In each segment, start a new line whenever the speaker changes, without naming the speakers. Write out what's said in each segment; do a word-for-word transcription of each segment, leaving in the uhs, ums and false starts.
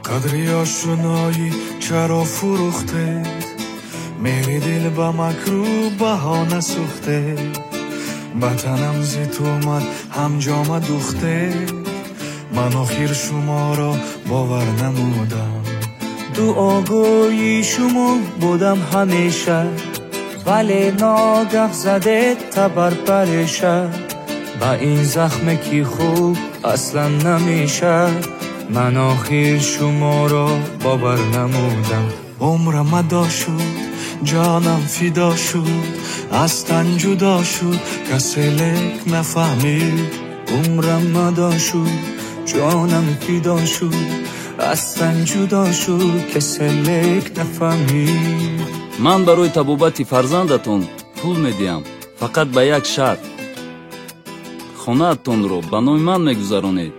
قدری آشنایی چرا فروخته، میری دل با مکرو بهانه سوخته، بطنم زی تو اومد هم جامه دوخته، من آخر شما را باور نمودم.
دعاگوی شما بودم همیشه، ولی ناگه زده تبر پریشه، با این زخم کی خوب اصلا نمیشه، من آخر شما را باور نمودم.
عمرم مدا شد، جانم فدا شد، از تن جدا شد، کسی لک نفهمید.
عمرم مدا شد، جانم فدا شد، از تن جدا شد، کسی لک نفهمید.
من برای طبوبت فرزندتون پول میدیم، فقط به یک شرط، خونه‌تون رو به نام من میگذرونید.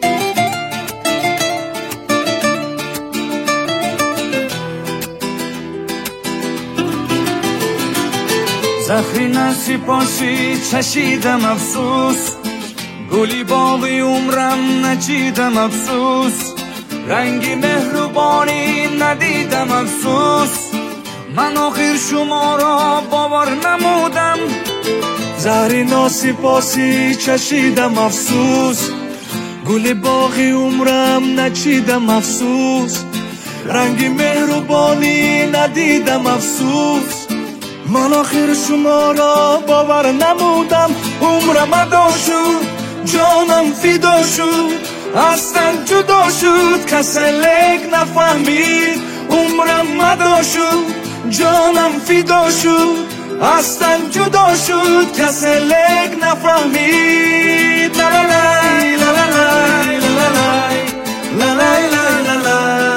زخری نسپاسی چشیدم افسوس، گلی باقی عمرم نچیدم افسوس، رنگی مهربانی ندیدم افسوس، من آخر شما را باور نمودم.
زهری ناسپاسی چشیدم افسوس، گل باغی عمرم نچیدم افسوس، رنگی مهربانی ندیدم افسوس، من آخر شما را باور نمودم. عمرم ادا شد، جانم فدا شد، از تن جدا شد، کسی لک نفهمید. عمرم ادا شد، جانم فدا شد، از تن جدا شد، کسی لک نفهمید. لا لا لای لا لا لای لا لا لای لا لای لا لا لای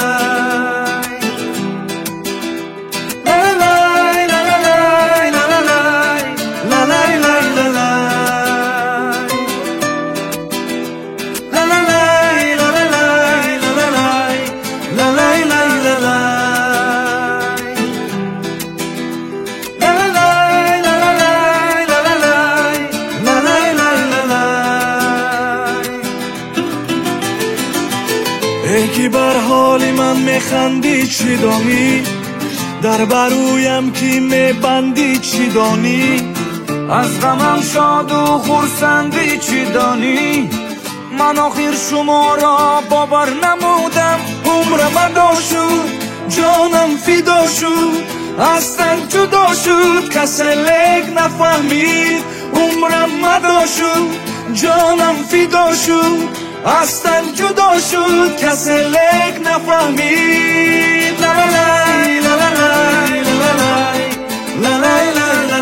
یکی بر حالی من میخندی چی دانی، در برویم کی میبندی چی دانی،
از غمم شاد و خرسندی چی دانی، من آخر شما را باور نمودم.
عمرم ادا شد، جانم فدا شد، از تن جدا شد، کسی لک نفهمید. عمرم ادا شد، جانم فدا شد، از تن جدا شد، کسی لک نفهمید. لا لا لای لا لا لای لا لا لای لا لای لا لا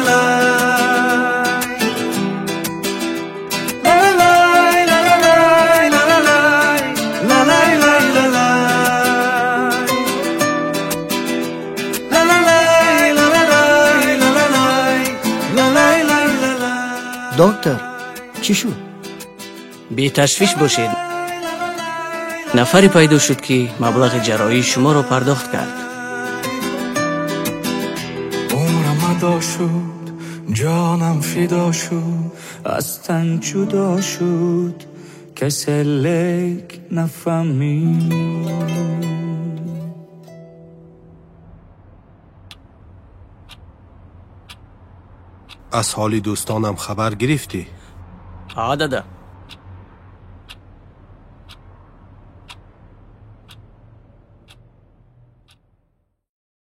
لای لا لا لای لا لا لای لا لای لا لا لای لا لا لای لا لا لای لا لای لا لای.
دکتر چی شد؟
بی تشویش باشید، نفری پیدا شد که مبلغ جراحی شما رو پرداخت کرد.
عمرم ادا شد، جانم فدا شد،
از تن جدا شد، کسی لک نفهمید.
از حال دوستانم خبر گرفتی؟
ها دادا.